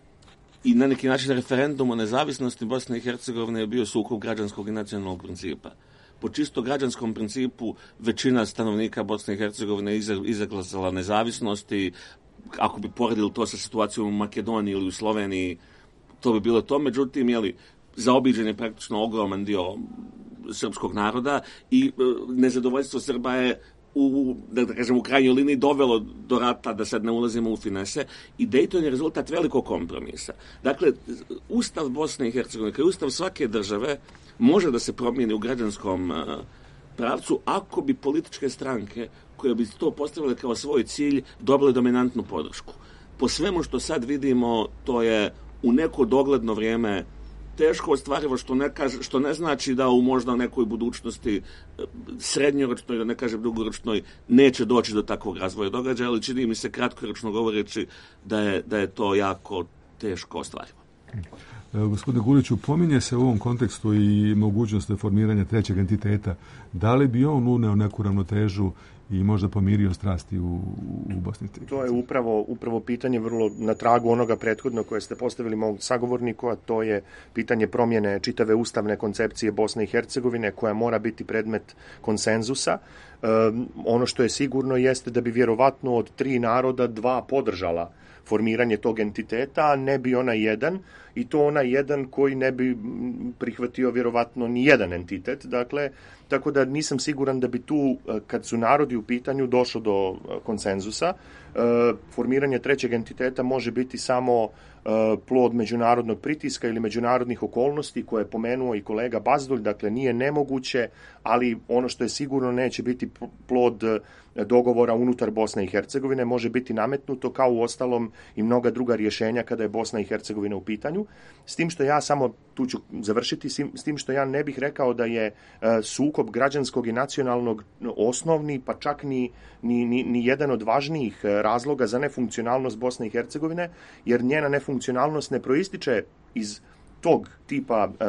i na neki način referendum o nezavisnosti Bosne i Hercegovine je bio sukob građanskog i nacionalnog principa. Po čisto građanskom principu većina stanovnika Bosne i Hercegovine izaglasala nezavisnost i ako bi poredili to sa situacijom u Makedoniji ili u Sloveniji, to bi bilo to. Međutim, jeli, zaobiđen je praktično ogroman dio srpskog naroda i e, nezadovoljstvo Srba je u, da, da kažem, u krajnjoj liniji dovelo do rata, da sad ne ulazimo u finese, i Dejton je rezultat velikog kompromisa. Dakle, ustav Bosne i Hercegovine, kao ustav svake države, može da se promijeni u građanskom uh, pravcu ako bi političke stranke koje bi to postavile kao svoj cilj dobile dominantnu podršku. Po svemu što sad vidimo, to je u neko dogledno vrijeme teško ostvarivo, što ne, kaže, što ne znači da u možda nekoj budućnosti srednjoročnoj, da ne kažem dugoročnoj, neće doći do takvog razvoja događaja, ali čini mi se kratkoročno govoreći da je, da je to jako teško ostvarivo. Gospodine Guliću, pominje se u ovom kontekstu i mogućnost formiranja trećeg entiteta. Da li bi on uneo neku ravnotežu i možda pomirio strasti u, u Bosni? To je upravo, upravo pitanje vrlo na tragu onoga prethodno koje ste postavili mog sagovorniku, a to je pitanje promjene čitave ustavne koncepcije Bosne i Hercegovine koja mora biti predmet konsenzusa. E, ono što je sigurno jeste da bi vjerovatno od tri naroda dva podržala formiranje tog entiteta, a ne bi onaj jedan, i to onaj jedan koji ne bi prihvatio vjerovatno ni jedan entitet. Dakle, tako da nisam siguran da bi tu, kad su narodi u pitanju, došlo do konsenzusa. Formiranje trećeg entiteta može biti samo plod međunarodnog pritiska ili međunarodnih okolnosti koje je pomenuo i kolega Bazdulj. Dakle, nije nemoguće, ali ono što je sigurno neće biti plod dogovora unutar Bosne i Hercegovine, može biti nametnuto kao u ostalom i mnoga druga rješenja kada je Bosna i Hercegovina u pitanju. S tim što ja samo, tu ću završiti, s tim što ja ne bih rekao da je sukob građanskog i nacionalnog osnovni, pa čak ni, ni, ni, ni jedan od važnijih razloga za nefunkcionalnost Bosne i Hercegovine, jer njena nefunkcionalnost ne proističe iz tog tipa e,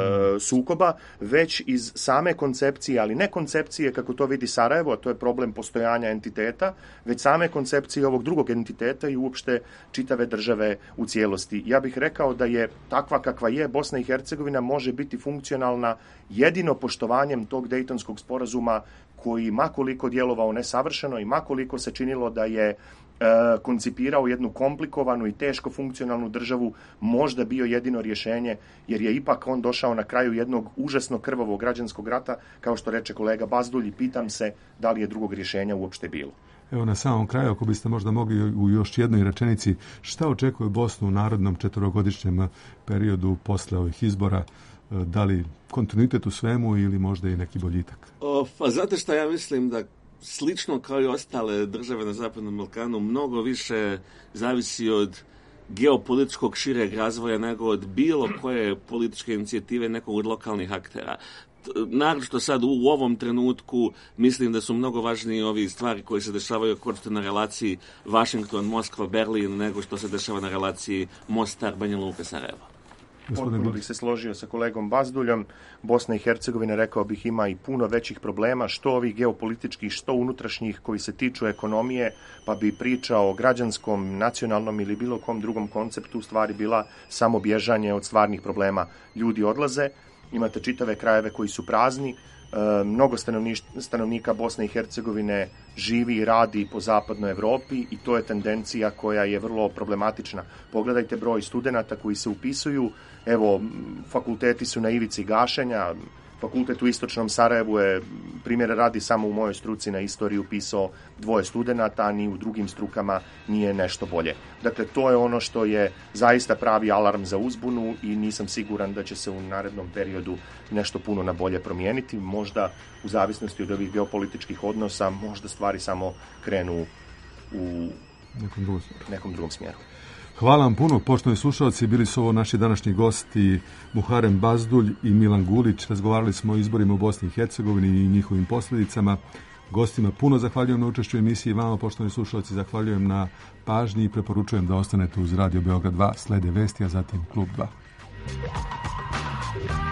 sukoba, već iz same koncepcije, ali ne koncepcije kako to vidi Sarajevo, a to je problem postojanja entiteta, već same koncepcije ovog drugog entiteta i uopšte čitave države u cijelosti. Ja bih rekao da je takva kakva je Bosna i Hercegovina može biti funkcionalna jedino poštovanjem tog Dejtonskog sporazuma koji makoliko djelovao nesavršeno i makoliko se činilo da je koncipirao jednu komplikovanu i teško funkcionalnu državu, možda bio jedino rješenje, jer je ipak on došao na kraju jednog užasno krvavog građanskog rata, kao što reče kolega Bazdulj, i pitam se da li je drugog rješenja uopšte bilo. Evo na samom kraju, ako biste možda mogli u još jednoj rečenici, šta očekuje Bosnu u narodnom četvorogodišnjem periodu posle ovih izbora? Da li kontinuitet u svemu ili možda i neki boljitak? O, pa zato što ja mislim da slično kao i ostale države na Zapadnom Balkanu mnogo više zavisi od geopolitičkog šireg razvoja nego od bilo koje političke inicijative nekog od lokalnih aktera. Naročito sad u ovom trenutku mislim da su mnogo važniji ovi stvari koji se dešavaju koriste na relaciji Washington, Moskva, Berlin nego što se dešava na relaciji Mostar, Banja Luka, Sarajevo. Potpuno bih se složio sa kolegom Bazduljom. Bosna i Hercegovina, rekao bih, ima i puno većih problema, što ovih geopolitičkih, što unutrašnjih, koji se tiču ekonomije, pa bi priča o građanskom, nacionalnom ili bilo kom drugom konceptu u stvari bila samo bježanje od stvarnih problema. Ljudi odlaze, imate čitave krajeve koji su prazni, e, mnogo stanovnika Bosne i Hercegovine živi i radi po zapadnoj Evropi i to je tendencija koja je vrlo problematična. Pogledajte broj studenata koji se upisuju, evo, fakulteti su na ivici gašenja, fakultet u istočnom Sarajevu je, primjera radi, samo u mojoj struci na istoriju upisao dvoje studenata, a ni u drugim strukama nije nešto bolje. Dakle, to je ono što je zaista pravi alarm za uzbunu i nisam siguran da će se u narednom periodu nešto puno na bolje promijeniti. Možda u zavisnosti od ovih geopolitičkih odnosa, možda stvari samo krenu u nekom drugom, nekom drugom smjeru. Hvala vam puno, poštovani slušalci, bili su ovo naši današnji gosti Muharem Bazdulj i Milan Gulić. Razgovarali smo o izborima u Bosni i Hercegovini i njihovim posljedicama. Gostima puno zahvaljujem na učešću u emisiji, vama, poštovani slušalci, zahvaljujem na pažnji i preporučujem da ostanete uz Radio Beograd dva, slede vesti, a zatim Klub dva.